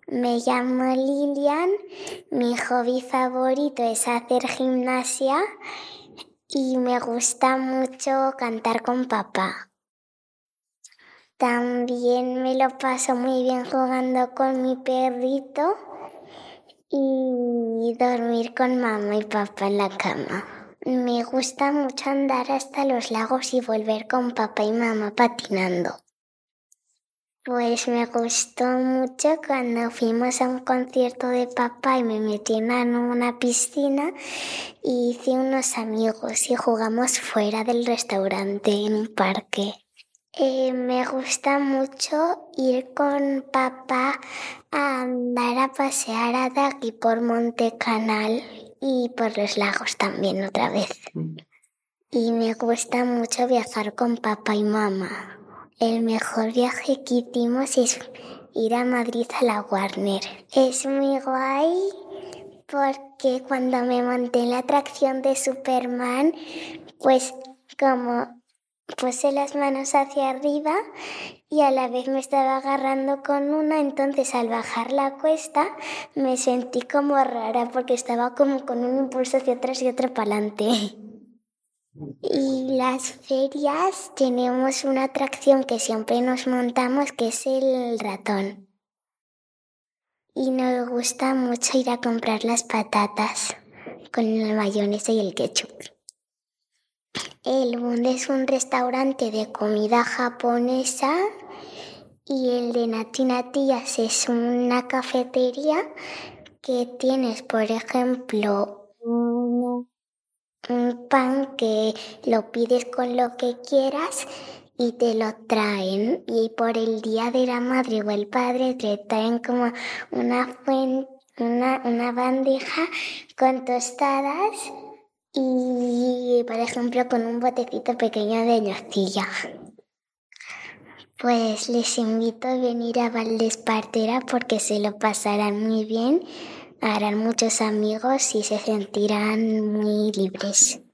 Me llamo Lilian, mi hobby favorito es hacer gimnasia y me gusta mucho cantar con papá. También me lo paso muy bien jugando con mi perrito y dormir con mamá y papá en la cama. Me gusta mucho andar hasta los lagos y volver con papá y mamá patinando. Pues me gustó mucho cuando fuimos a un concierto de papá y me metí en una piscina y hice unos amigos y jugamos fuera del restaurante en un parque. Me gusta mucho ir con papá a andar a pasear a aquí por Monte Canal y por los lagos también otra vez. Y me gusta mucho viajar con papá y mamá. El mejor viaje que hicimos es ir a Madrid a la Warner. Es muy guay porque cuando me monté en la atracción de Superman, pues como puse las manos hacia arriba y a la vez me estaba agarrando con una, entonces al bajar la cuesta me sentí como rara porque estaba como con un impulso hacia atrás y otro para adelante. Y las ferias tenemos una atracción que siempre nos montamos, que es el ratón. Y nos gusta mucho ir a comprar las patatas con el mayonesa y el ketchup. El Bunde es un restaurante de comida japonesa y el de Nati Natías es una cafetería que tienes, por ejemplo, un pan que lo pides con lo que quieras y te lo traen. Y por el Día de la Madre o el Padre te traen como una bandeja con tostadas y, por ejemplo, con un botecito pequeño de nocilla. Pues les invito a venir a Valdespartera porque se lo pasarán muy bien, harán muchos amigos y se sentirán muy libres.